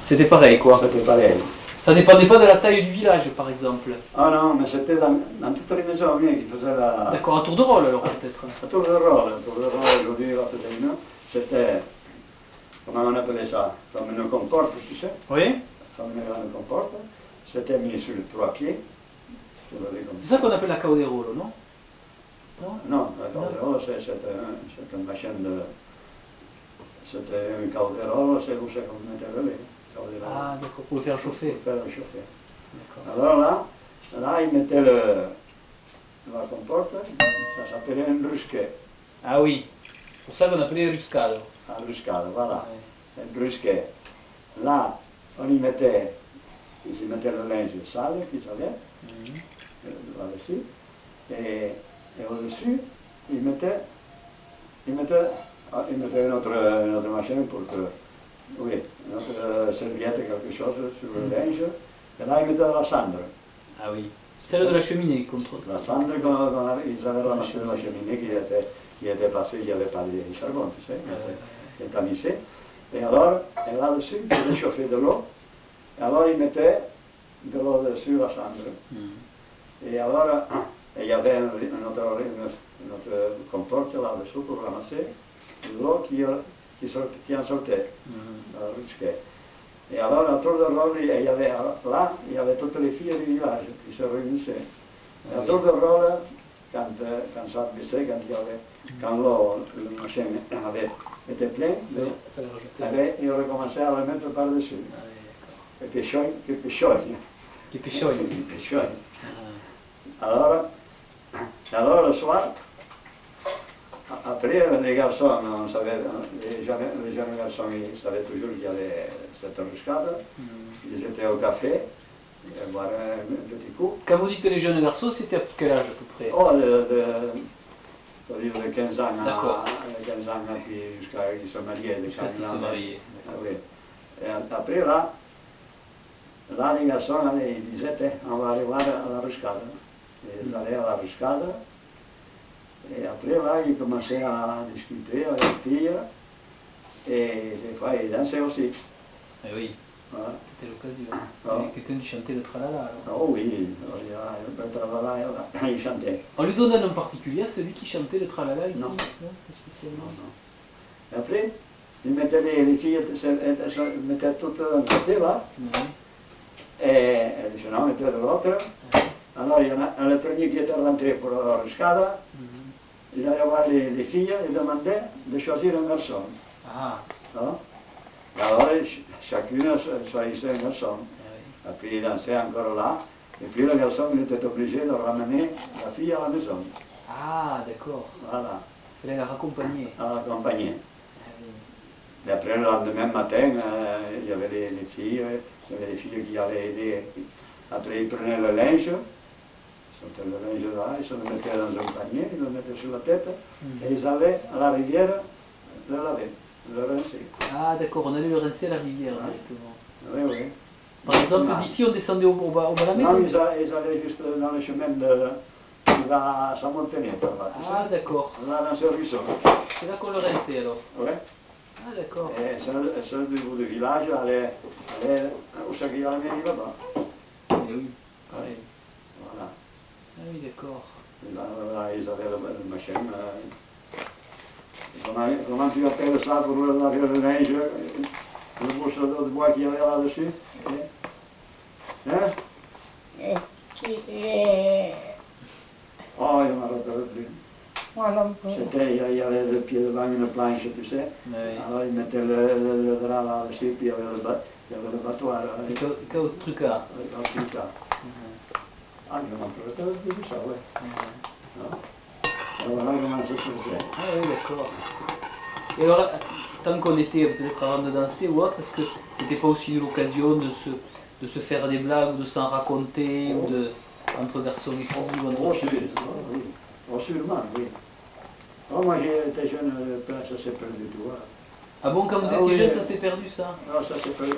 C'était pareil, quoi. C'était pareil. Ça dépendait pas de la taille du village, par exemple. Ah non, mais c'était dans toutes les maisons bien qui faisaient la... D'accord, un tour de rôle, alors, peut-être. Un tour de rôle, aujourd'hui, c'était, comment on appelait ça, comme une comporte, tu sais, Oui. comme une grande comporte. C'était mis sur 3 pieds. C'est ça qu'on appelle la cauderolo, non? Non, non, la cauderolo, c'est une machine de... C'était un cauderolo, c'est où c'est qu'on mettait le lait. Ah, d'accord, pour le faire chauffer. Pour le faire chauffer. D'accord. Alors là, ils mettaient la comporte, ça s'appelait un brusquet. Ah oui, c'est pour ça qu'on appelait ruscado. Un bruscado, voilà. Ouais. Un brusquet. Là, on y mettait, ils y mettaient le linge sale qu'ils avaient, là-dessus, et au-dessus, ils mettaient une autre machine pour que, oui, une autre serviette, quelque chose sur le linge, et là, ils mettaient la cendre. Ah oui, celle de la cheminée, contre. La cendre, ils avaient ramassé de la cheminée qui était passée, il n'y avait pas de charbon, tu sais, qui était tamisé. Et alors, et là-dessus, ils faisaient chauffer de l'eau, et alors ils mettaient de l'eau dessus la cendre. Et alors, il y avait une autre comporte là-dessous pour ramasser l'eau qui en sortait, dans le rusquet. Et alors, autour de rôle, il y avait toutes les filles du village qui se réunissaient. Et autour de rôle, quand ça baissait, quand le machin était plein, il recommençait à le mettre par-dessus. Que péchogne. Qui péchogne. Alors, le soir, après, les garçons, les jeunes garçons, ils savaient toujours qu'il y avait cette embuscade. Ils étaient au café, boire un petit coup. Quand vous dites les jeunes garçons, c'était à quel âge à peu près? Oh, de 15 ans puis jusqu'à qu'ils se mariaient. Jusqu'à ce qu'ils se mariaient. Ah, oui. Et après, là, les garçons, ils disaient, on va aller voir à la ruscade. Ils allaient à la ruscade. Et après, là, ils commençaient à discuter avec les filles, et des fois, ils dansaient aussi. Eh oui, voilà. C'était l'occasion. Ah. Il y avait quelqu'un qui chantait le tralala, alors. Oh oui, le tralala, il chantait. On lui donne un nom particulier à celui qui chantait le tralala ici? Non. Non, pas spécialement. Non. Et après, ils mettaient les filles, elles se mettaient toutes d'un côté, là, et les jeunes hommes étaient de l'autre. Alors, il y en a le premier qui était rentré pour la ruscade. Il allait voir les filles et demandait de choisir un garçon. Ah. Non? Alors, chacune choisissait un garçon. Et puis il dansait encore là. Et puis le garçon, il était obligé de ramener la fille à la maison. Ah, d'accord. Voilà, Il fallait la raccompagner. à l'accompagner. Ah oui. Et après, le lendemain matin, il y avait les filles qui allaient aider. Après, ils prenaient le linge. Sortaient le linge là, ils se le mettaient dans un panier, ils le mettaient sur la tête, et ils allaient à la rivière le laver, le rincer. Ah, d'accord, on allait le rincer à la rivière directement. Oui, oui. Par exemple, d'ici, on descendait au Balamé? Non, ils allaient juste dans le chemin qui va à Saint-Montenette, là, tu sais. Ah, d'accord. Là, dans ce ruisseau. C'est là qu'on le rinçait, alors. Oui. Ah, d'accord. Et ceux du village allaient où c'est qu'il y avait là-bas. Eh oui, pareil. Voilà. Ah oui, d'accord. Et là, ils avaient le machin. Comment tu appelles ça pour laver le linge? Le morceau de bois qu'il y avait là-dessus? Hein? Oh, je ne me rappelle plus. C'était, il y avait le pied devant une planche, tu sais. Oui. Alors ils mettaient le drap là-dessus, puis il y avait le battoir. Trucard. Ah, je ne me rappelle plus de ça, ouais. Alors voilà comment ça se faisait. Ah oui, d'accord. Et alors, tant qu'on était peut-être avant de danser ou autre, est-ce que c'était pas aussi l'occasion de se faire des blagues, ou de s'en raconter, ou de, entre garçons et filles, ou entre filles? Oui. Oh, sûrement, oui. Oh, moi j'étais jeune, ça s'est perdu, tu vois. Ah bon, quand vous étiez jeune, ça s'est perdu, ça? Non, ça s'est perdu.